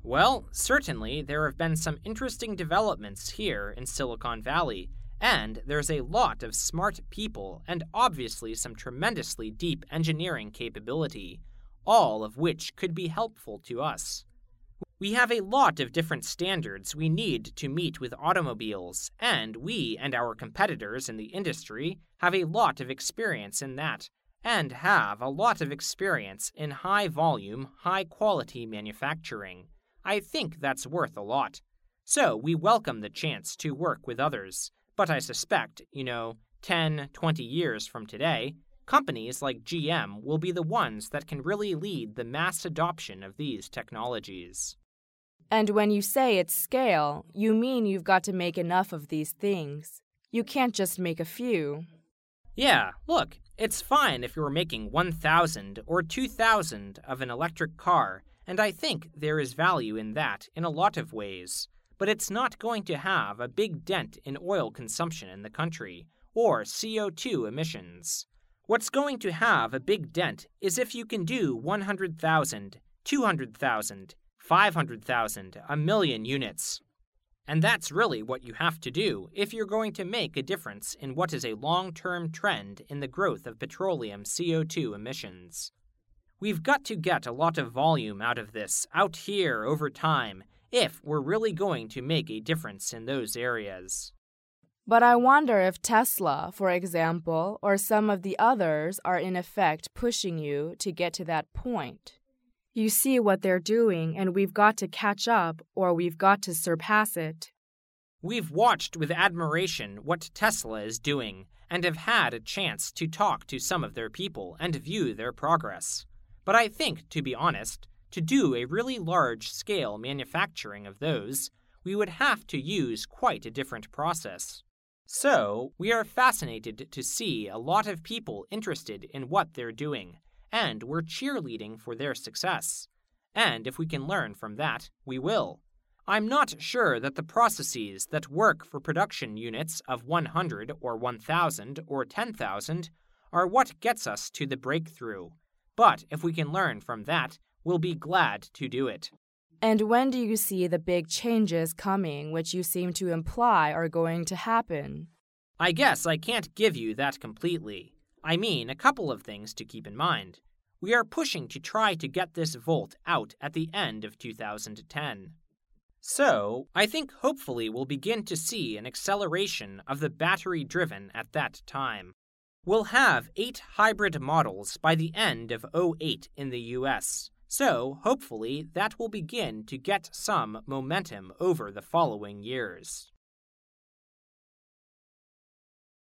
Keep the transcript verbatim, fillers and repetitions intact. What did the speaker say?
Well, certainly there have been some interesting developments here in Silicon Valley, and there's a lot of smart people and obviously some tremendously deep engineering capability, all of which could be helpful to us. We have a lot of different standards we need to meet with automobiles, and we and our competitors in the industry have a lot of experience in that, and have a lot of experience in high-volume, high-quality manufacturing. I think that's worth a lot. So we welcome the chance to work with others, but I suspect, you know, ten, twenty years from today, companies like G M will be the ones that can really lead the mass adoption of these technologies. And when you say it's scale, you mean you've got to make enough of these things. You can't just make a few. Yeah, look, it's fine if you're making one thousand or two thousand of an electric car, and I think there is value in that in a lot of ways. But it's not going to have a big dent in oil consumption in the country, or C O two emissions. What's going to have a big dent is if you can do one hundred thousand, two hundred thousand, five hundred thousand, a million units. And that's really what you have to do if you're going to make a difference in what is a long-term trend in the growth of petroleum C O two emissions. We've got to get a lot of volume out of this, out here over time, if we're really going to make a difference in those areas. But I wonder if Tesla, for example, or some of the others are in effect pushing you to get to that point. You see what they're doing, and we've got to catch up, or we've got to surpass it. We've watched with admiration what Tesla is doing, and have had a chance to talk to some of their people and view their progress. But I think, to be honest, to do a really large-scale manufacturing of those, we would have to use quite a different process. So, we are fascinated to see a lot of people interested in what they're doing, and we're cheerleading for their success. And if we can learn from that, we will. I'm not sure that the processes that work for production units of one hundred or one thousand or ten thousand are what gets us to the breakthrough. But if we can learn from that, we'll be glad to do it. And when do you see the big changes coming which you seem to imply are going to happen? I guess I can't give you that completely. I mean, a couple of things to keep in mind. We are pushing to try to get this Volt out at the end of two thousand ten. So, I think hopefully we'll begin to see an acceleration of the battery-driven at that time. We'll have eight hybrid models by the end of oh eight in the U S, so hopefully that will begin to get some momentum over the following years.